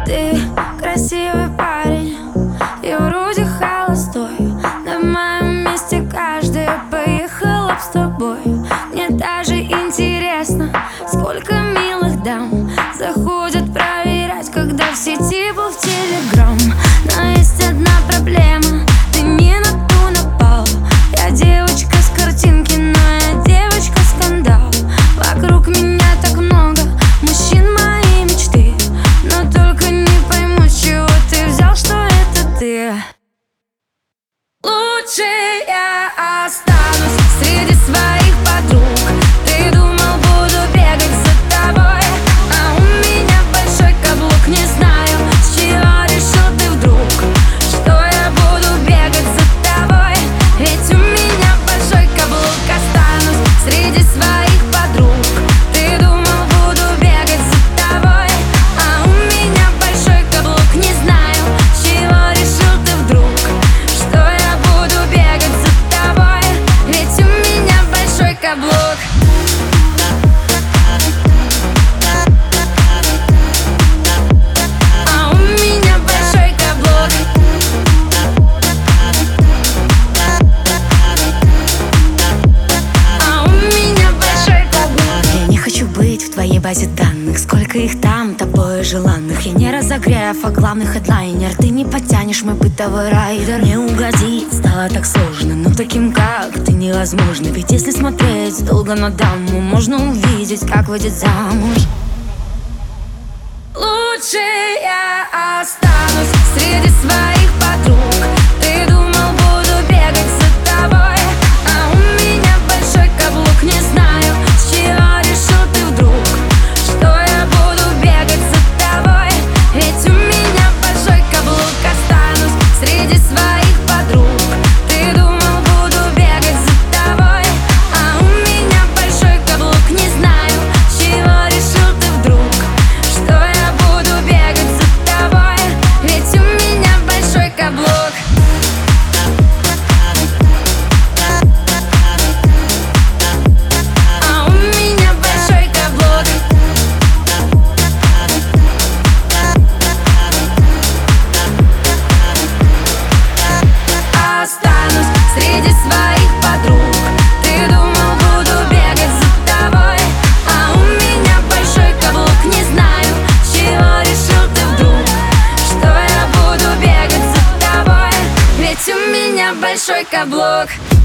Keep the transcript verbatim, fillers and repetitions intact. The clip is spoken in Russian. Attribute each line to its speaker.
Speaker 1: Ты красивый парень и вроде холостой. На моем месте каждая поехала б с тобой. Мне даже интересно, сколько милых дам заходят проверять, когда в сети был в Телеграм. Но есть одна проблема: ты не на ту напал. Я девочка с картинки, но я девочка скандал. Вокруг меня так много мужчин моей мечты, но только не пойму, с чего ты взял, что это ты. Лучше я останусь среди своих подруг. Ты думал, буду бегать за тобой, а у меня большой каблук. Не знаю, с чего решил ты вдруг, что я буду бегать за тобой, ведь у меня большой каблук. Останусь среди своих подруг. Ты думал, буду бегать за тобой, а у меня большой каблук. Не знаю, с чего решил ты вдруг, что я буду бегать за тобой, ведь у меня большой каблук. А у меня большой каблук. А у меня большой каблук.
Speaker 2: Я не хочу быть в твоей базе данных. Сколько их там, тобой желанных. Я не разогрев, а главный хедлайнер. Ты не потянешь мой бытовой райдер. Не угодить стало так сложно, но таким как ты невозможно. Ведь если смотреть долго на даму, можно увидеть, как выйдет замуж.
Speaker 1: Лучше я останусь среди своих подруг. Ты думал, буду бегать за тобой, а у меня большой каблук. Не знаю, с чего решил ты вдруг, что я буду бегать за тобой, ведь у меня большой каблук. Останусь среди своих подруг. Ты думал, буду бегать за тобой, а у меня большой каблук. Не знаю, с чего решил ты вдруг, что я буду бегать за тобой, ведь у меня большой каблук. А у меня большой каблук. Останусь среди своих подруг. Ты думал, буду бегать за тобой, а у меня большой каблук. Не знаю, с чего решил ты вдруг, что я буду бегать за тобой, ведь у меня большой каблук.